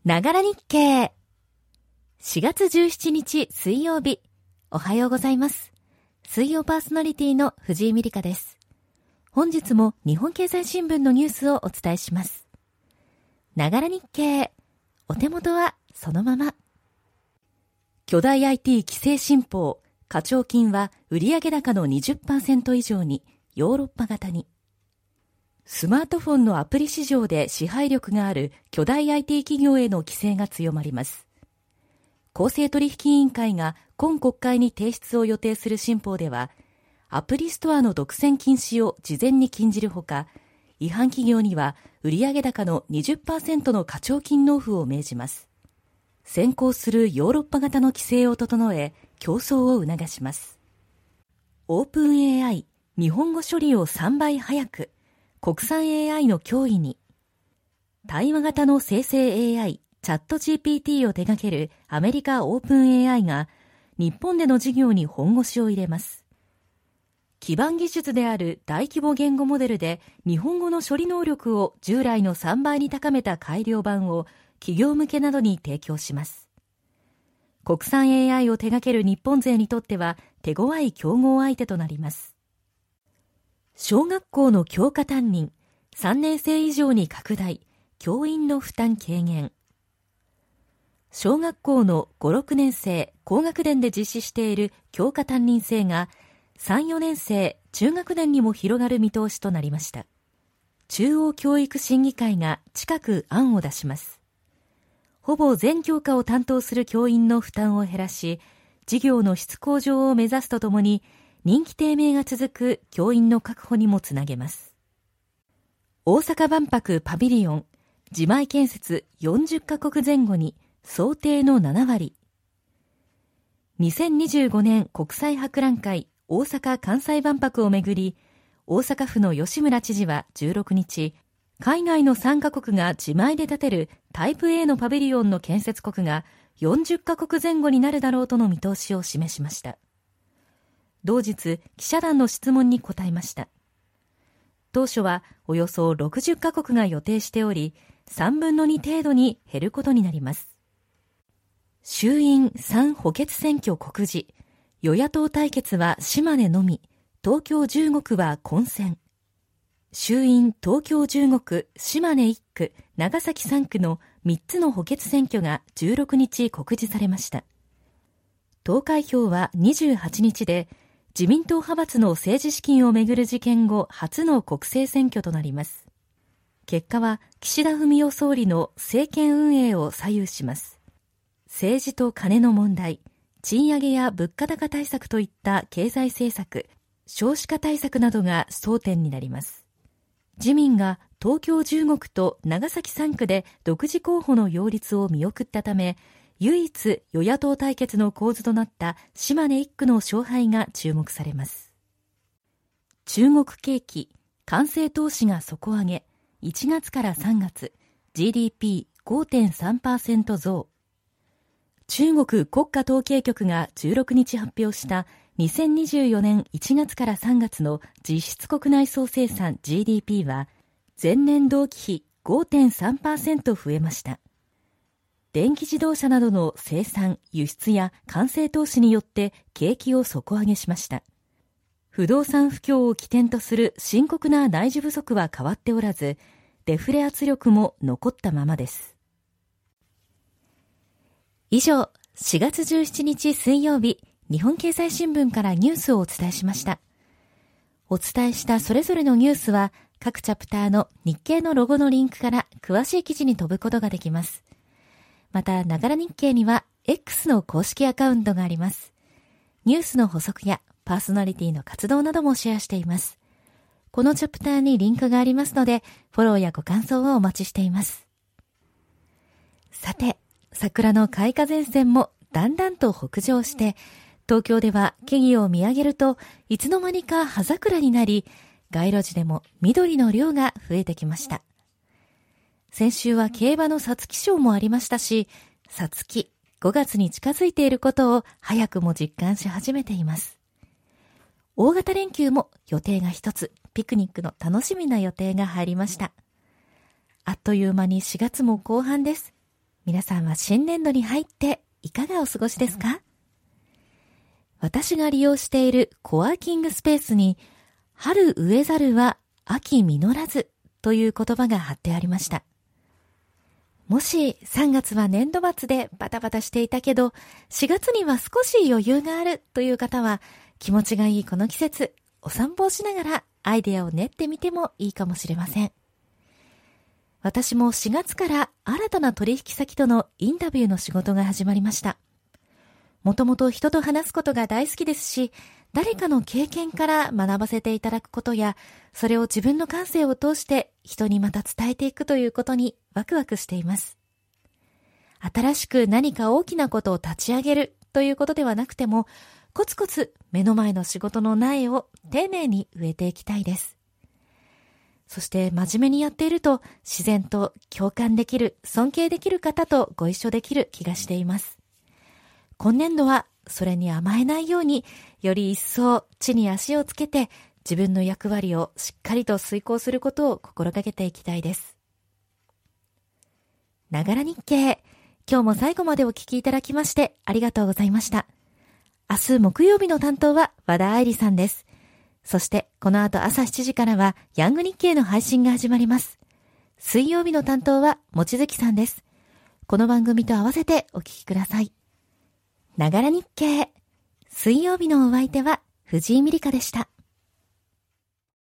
ながら日経。4月17日水曜日。おはようございます。水曜パーソナリティの藤井美里香です。本日も日本経済新聞のニュースをお伝えします。ながら日経。お手元はそのまま。巨大 IT 規制新法。課徴金は売上高の 20% 以上に、ヨーロッパ型に。スマートフォンのアプリ市場で支配力がある巨大 IT 企業への規制が強まります。公正取引委員会が今国会に提出を予定する新法では、アプリストアの独占禁止を事前に禁じるほか、違反企業には売上高の 20% の課徴金納付を命じます。先行するヨーロッパ型の規制を整え、競争を促します。オープン AI、日本語処理を3倍早く。国産 AI の脅威に。対話型の生成 AI、チャット GPT を手掛けるアメリカオープン AI が日本での事業に本腰を入れます。基盤技術である大規模言語モデルで日本語の処理能力を従来の3倍に高めた改良版を企業向けなどに提供します。国産 AI を手掛ける日本勢にとっては手強い競合相手となります。小学校の教科担任、3年生以上に拡大、教員の負担軽減。小学校の5、6年生、高学年で実施している教科担任制が、3、4年生、中学年にも広がる見通しとなりました。中央教育審議会が近く案を出します。ほぼ全教科を担当する教員の負担を減らし、授業の質向上を目指すとともに、人気低迷が続く教員の確保にもつなげます。大阪万博パビリオン、自前建設40カ国前後に想定の7割。2025年国際博覧会大阪・関西万博をめぐり、大阪府の吉村知事は16日、海外の3カ国が自前で建てるタイプ A のパビリオンの建設国が40カ国前後になるだろうとの見通しを示しました。同日、記者団の質問に答えました。当初はおよそ60カ国が予定しており、3分の2程度に減ることになります。衆院3補欠選挙告示、与野党対決は島根のみ、東京15区は混戦。衆院東京15区、島根1区、長崎3区の3つの補欠選挙が16日告示されました。投開票は28日で、自民党派閥の政治資金をめぐる事件後初の国政選挙となります。結果は岸田文雄総理の政権運営を左右します。政治と金の問題、賃上げや物価高対策といった経済政策、少子化対策などが争点になります。自民が東京15区と長崎3区で独自候補の擁立を見送ったため、唯一与野党対決の構図となった島根1区の勝敗が注目されます。中国景気、官製投資が底上げ、1月から3月、GDP5.3% 増。中国国家統計局が16日発表した2024年1月から3月の実質国内総生産 GDP は、前年同期比 5.3% 増えました。電気自動車などの生産、輸出や官製投資によって景気を底上げしました。不動産不況を起点とする深刻な内需不足は変わっておらず、デフレ圧力も残ったままです。以上、4月17日水曜日、日本経済新聞からニュースをお伝えしました。お伝えしたそれぞれのニュースは、各チャプターの日経のロゴのリンクから詳しい記事に飛ぶことができます。また、ながら日経には X の公式アカウントがあります。ニュースの補足やパーソナリティの活動などもシェアしています。このチャプターにリンクがありますので、フォローやご感想をお待ちしています。さて、桜の開花前線もだんだんと北上して、東京では木々を見上げるといつの間にか葉桜になり、街路樹でも緑の量が増えてきました。先週は競馬の皐月賞もありましたし、皐月5月に近づいていることを早くも実感し始めています。大型連休も予定が一つ、ピクニックの楽しみな予定が入りました。あっという間に4月も後半です。 皆さんは新年度に入っていかがお過ごしですか？私が利用しているコワーキングスペースに、春植えざるは秋実らずという言葉が貼ってありました。もし3月は年度末でバタバタしていたけど、4月には少し余裕があるという方は、気持ちがいいこの季節、お散歩をしながらアイデアを練ってみてもいいかもしれません。私も4月から新たな取引先とのインタビューの仕事が始まりました。もともと人と話すことが大好きですし、誰かの経験から学ばせていただくことや、それを自分の感性を通して人にまた伝えていくということにワクワクしています。新しく何か大きなことを立ち上げるということではなくても、コツコツ目の前の仕事の苗を丁寧に植えていきたいです。そして真面目にやっていると自然と共感できる、尊敬できる方とご一緒できる気がしています。今年度はそれに甘えないように、より一層地に足をつけて自分の役割をしっかりと遂行することを心がけていきたいです。ながら日経、今日も最後までお聞きいただきましてありがとうございました。明日木曜日の担当は和田愛理さんです。そしてこの後朝7時からはヤング日経の配信が始まります。水曜日の担当は望月さんです。この番組と合わせてお聞きください。ながら日経。水曜日のお相手は藤井美里香でした。